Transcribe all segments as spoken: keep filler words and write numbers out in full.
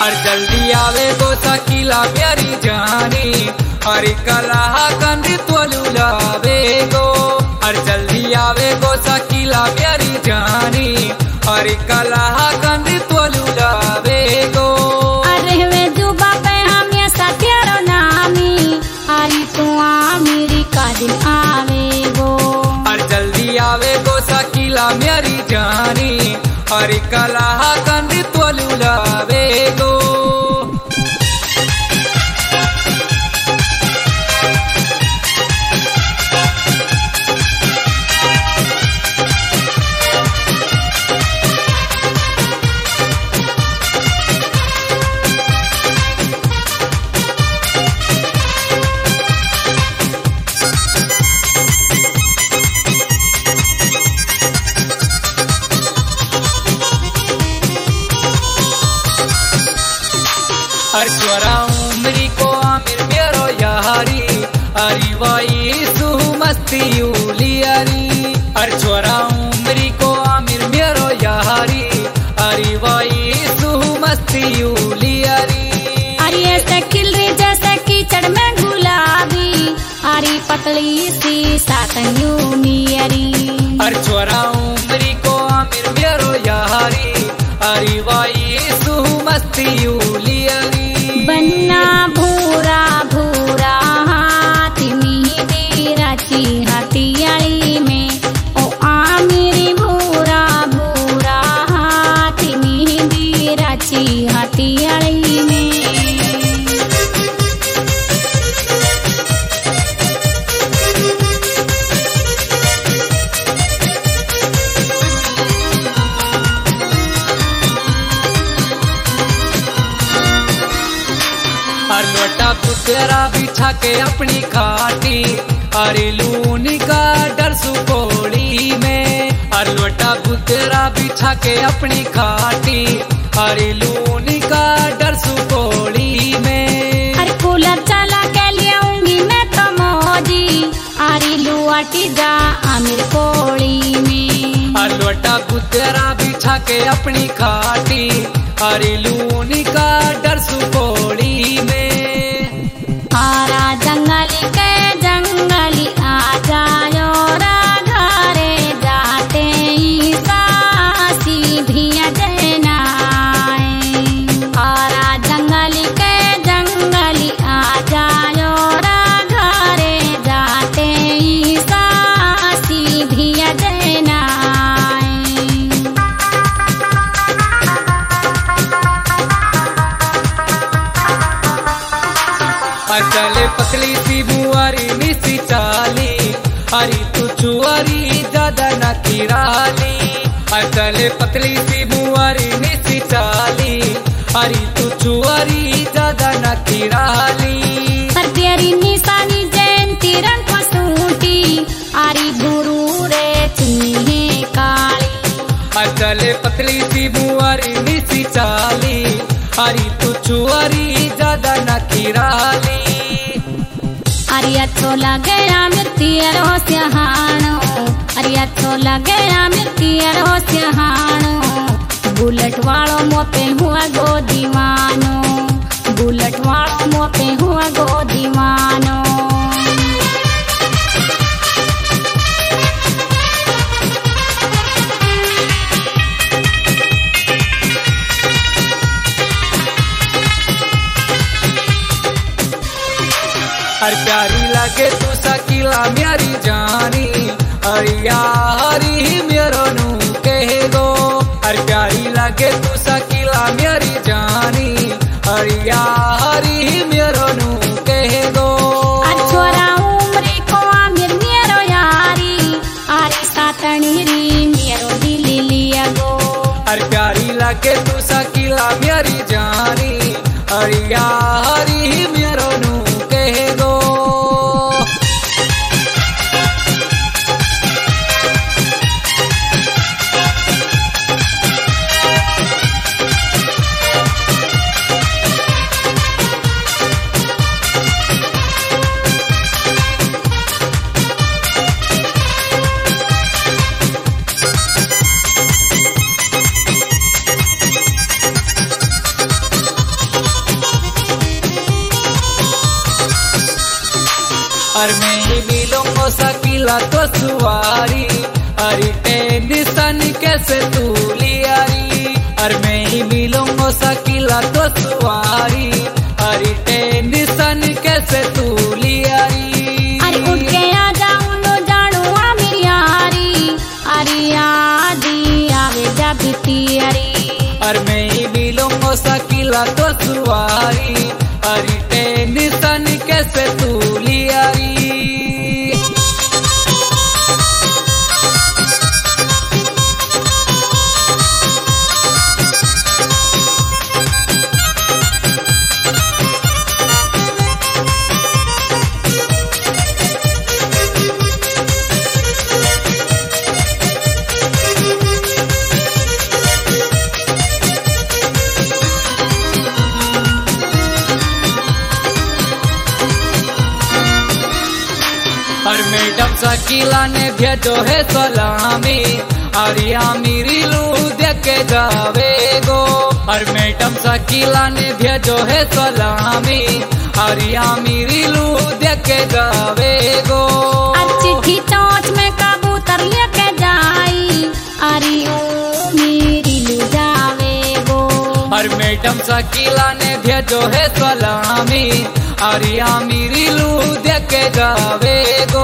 और जल्दी आवे गो सकीला प्यारी जानी हरी कला कंद तोलू लावे गो और जल्दी आवे गो सकीला प्यारी जानी हरी कला कंद तोलू लावे गो अरे वे जुबा पे हम ये सत्यारो नामी हरी तू मेरी का दिन आवे गो और जल्दी आवे गो सकीला मेरी जानी हरी कला कंद तोलू लावे गो हर छोरा उमरी को आमिर मेरो यारी अरी वाई सुमस्ती उली अरी हर छोरा उमरी को आमिर मेरो यारी अरी वाई सुमस्ती उली अरी अरे ऐसे खिलरी जैसे कीचड़ में गुलाबी अरी पतली सी सातंयू मियरी हर छोरा उमरी को आमिर मेरो यारी अरी वाई सुमस्ती उली अरी बन्ना भूरा भूरा हाथी मेहंदी रची हथियाली में ओ आमिरी भूरा भूरा हाथी मेहंदी रची हथियाली में हर लोटा पुतरा बिछा के अपनी खाटी अरे लूनी का डर सुकोड़ी में हर लोटा पुतरा बिछा के अपनी खाटी अरे लूनी का डर सुकोड़ी में अरे कूलर चला के लियाऊंगी मैं तो मोजी अरे लुआटी जा आमिर कोड़ी में हर लोटा पुतरा बिछा के अपनी खाटी अरे लूनी का डर सुकोड़ी में आरा जंगली के जंगली आ जायो रा घरे जाते ही सासी भी जनाए आरा जंगली के जंगली आ जायो रा घरे जाते ही सासी भी जनाए चले पतली सी बुआरी निसी चाली हरी तू चुआरी ज्यादा न किराली चले पतली सी बुआरी निसी चाली हरी तू चुआरी ज्यादा न किराली पर प्यारी निशानी जयंती रंग पसूटी आरी गुरु रे चुनी है काली चले पतली सी बुआरी निसी चाली हरी तू चुआरी ज्यादा न किराली अरे अच्छो लगे मिर्तियरो स्याहाणो अरे अच्छो लगे मिर्तियरो स्याहाणो बुलेट वालो मोपे हुआ गो दीवानो बुलेट वालो मोपे हुआ गो दीवानो हर प्यारी लगे तू सकीला मेरी जानी हरिया हरी मेरो नू कह गो हर प्यारी लगे तू सकीला मेरी जानी हरिया हरी मेरो नू कह गो छोरा उमरी को आमिर मेरो यारी आरी सातनी री मेरो दिली लिया गो हर प्यारी लगे तू सकीला मेरी जानी हरिया हरी मेरो नू कह गो और मैं ही मिलूंगा सकीला तो सुवारी अरे टेंशन कैसे तू लियारी और मैं ही मिलूंगा सकीला तो सुवारी अरे टेंशन कैसे तू लियारी अरे उठ के आ जाऊं लो जानो आ मेरी यारी अरे आदि आवे जब तियारी और मैं ही मिलूंगा सकीला तो सुवारी अरे टेंशन कैसे तू लियारी और मैडम सकीला ने भेजो है सलामी अरिया मेरी लू देख के जावे गो और मैडम सकीला ने भेजो है सलामी अरिया मेरी लू देख के जावे गो चिट्ठी चोंच में कबूतर लेके जाई अरे ओ मेरी लू जावे गो और मैडम सकीला ने भेजो है सलामी अरिया मेरी लू देख के जावे गो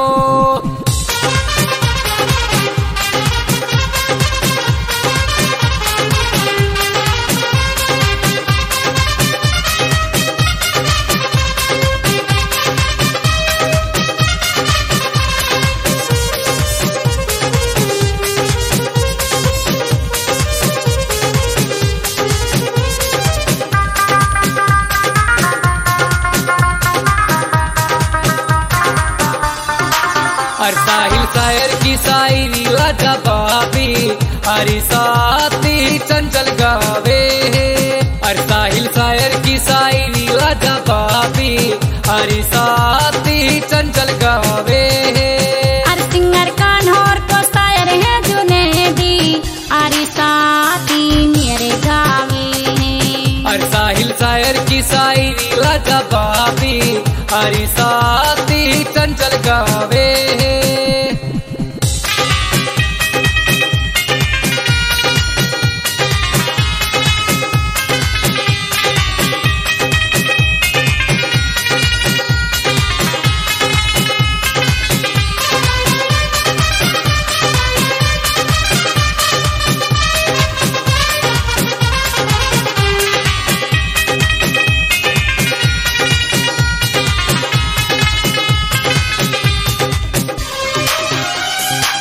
और साहिल शायर की शायरी लाजवाबी अरे साथी चंचल गावे और साहिल शायर की शायरी लाजवाबी अरे साथी चंचल गावे अरे सिंगर कान्होर को शायर है जुनेदी अरे साथी मेरे गावे और साहिल शायर की शायरी लाजवाबी अरे साथी चंचल गावे